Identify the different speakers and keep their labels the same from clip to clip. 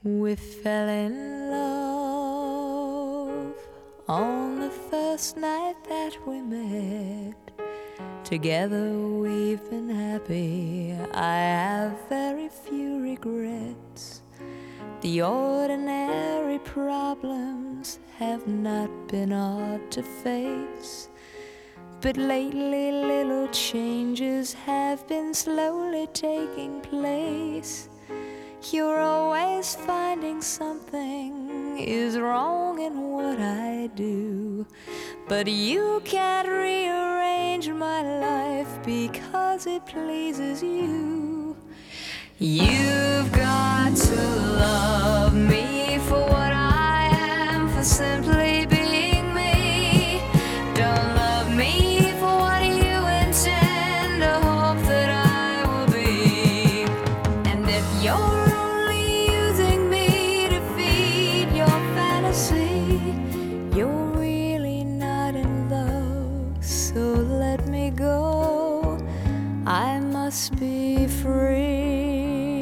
Speaker 1: We fell in love on the first night that we met. Together we've been happy, I have very few regrets. The ordinary problems have not been hard to face, but lately little changes have been slowly taking place. You're always finding something is wrong in what I do, but you can't rearrange my life because it pleases you. You've got to love me for what I am, for simply being me. Don't love me for what you intend or hope that I will be. And if you're you're really not in love, so let me go. I must be free.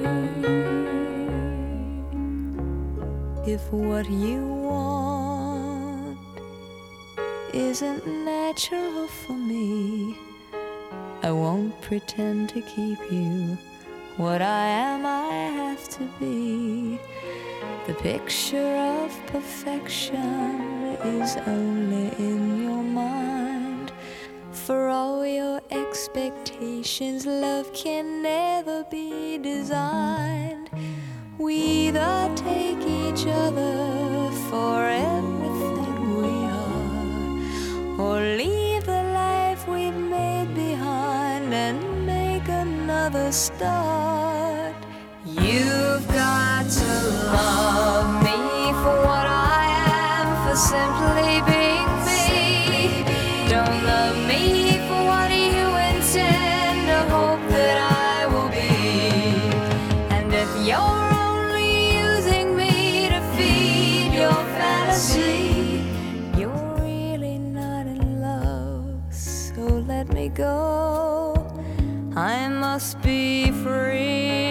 Speaker 1: If what you want isn't natural for me, I won't pretend to keep you. What I am, I have to be. The picture of perfection is only in your mind. For all your expectations, love can never be designed. We either take each other for everything we are, or leave the life we've made behind and make another start. You've got to love me for what I am, for simply being me. Don't love me for what you intend or hope that I will be. And if you're only using me to feed your fantasy, you're really not in love, so let me go. I must be free.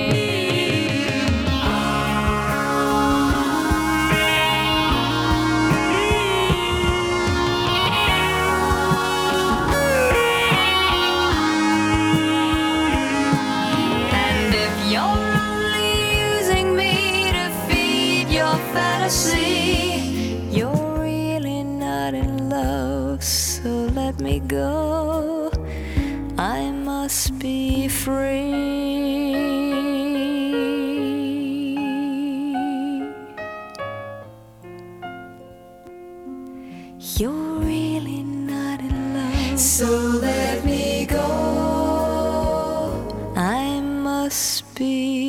Speaker 1: You're really not in love, so let me go. I must be free. You're really not in love, so let me go. I must be